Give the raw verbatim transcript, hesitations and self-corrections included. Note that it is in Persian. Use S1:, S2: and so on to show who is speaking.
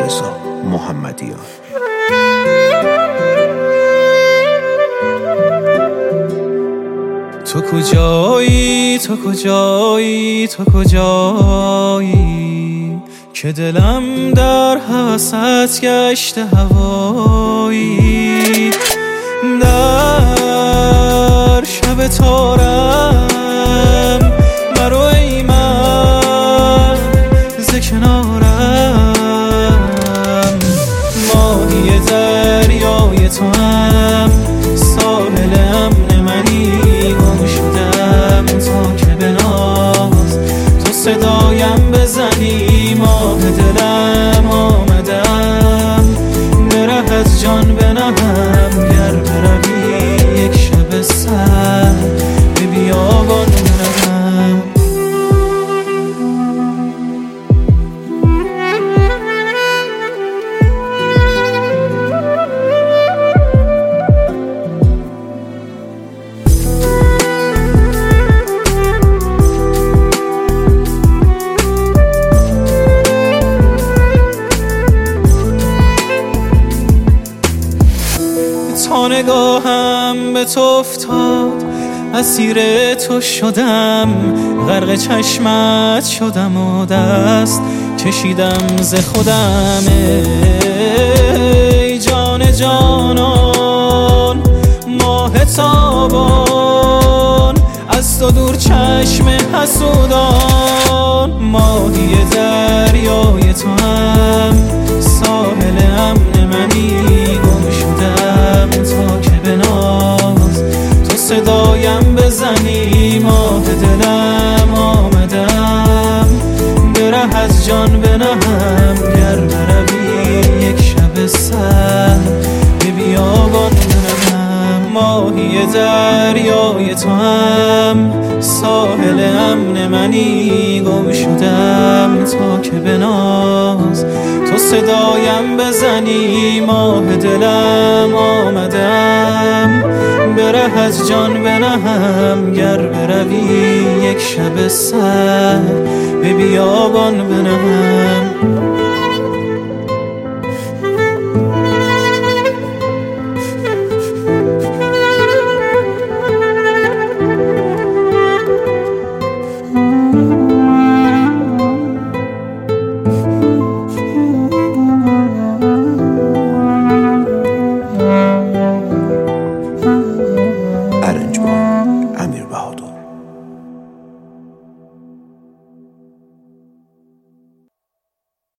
S1: رضا محمدیان.
S2: تو کجایی تو کجایی تو کجایی که دلم در حوست گشته هوایی، در شب تارم برو ای من ز کنارم، ماهی دریای تو هم ساحل امن منی، گم شدم تا که به ناز تو صدایم بزنی، ماه دلم آمدم به ره از جان بنهم، گر بروی یک شب سر به بیابان بنهم. تا نگاهم به تو افتاد اسیر تو شدم، غرق چشمت شدم و دست کشیدم ز خودم، ای جان جانان ماه تابان از تو دور چشم حسودان، ماهی دریای تو هم ساحل امن منی، گم شدم تا که به ناز تو صدایم بزنی، ماه دلم آمدم به ره از جان بنهم، گر بروی یک شب سر به بیابان بنهم، ماهی دریای تو هم ساحل امن منی، گم شدم تا که به ناز تو صدایم بزنی، ماه دلم آمدم به ره از جان بنهم، گر بروی یک شب سر به بیابان بنهم.